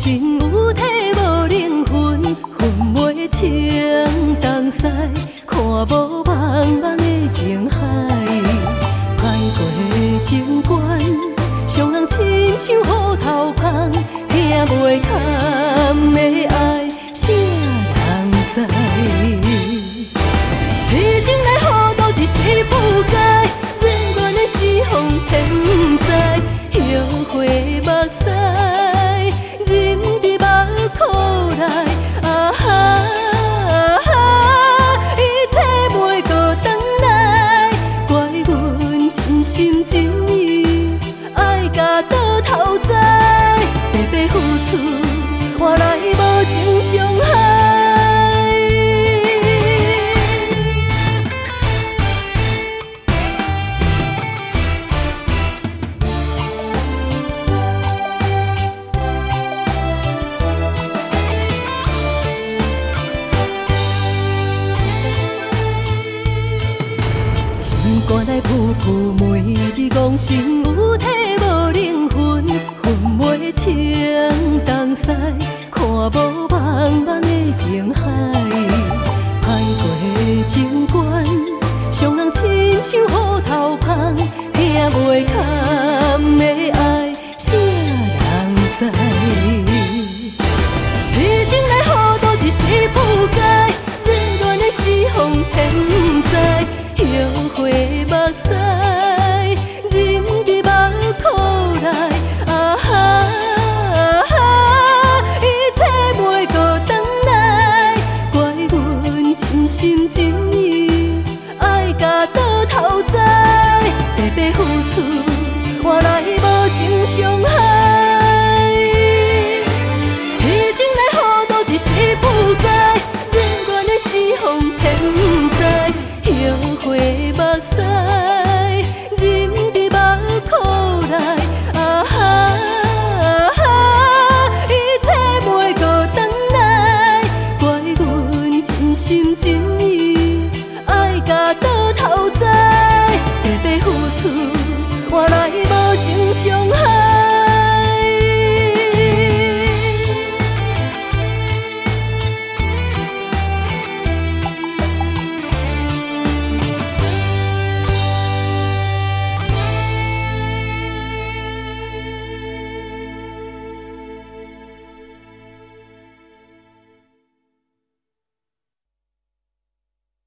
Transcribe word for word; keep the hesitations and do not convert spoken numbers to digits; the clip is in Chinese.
身有体无灵魂，魂袂清东西，看无茫茫的情海，歹过情关，双人亲像雨头香，听袂堪的爱，啥人知？痴情的好斗一时不改，最远的是风偏在，后悔目屎，忍伫目眶内，啊哈啊哈，一切袂搁转来，怪阮真心真意爱甲倒头栽，白白付出换来无情伤害。肝内噗噗，每日讲心有体无灵魂，魂袂清东西，看无茫茫的情海，歹过情关，双人亲像雨头香，听袂堪的爱，啥人知？痴情的好斗一时不改，最远的是风偏在。后悔目屎，忍伫目眶内，啊哈啊哈，一切袂搁转来，怪阮真心真意爱甲倒头栽，白白付出换来无情伤害。痴情的好斗一时不改，最远的是风偏在。后悔目屎，忍伫目眶内，啊哈啊哈，一切袂搁转来，怪阮真心真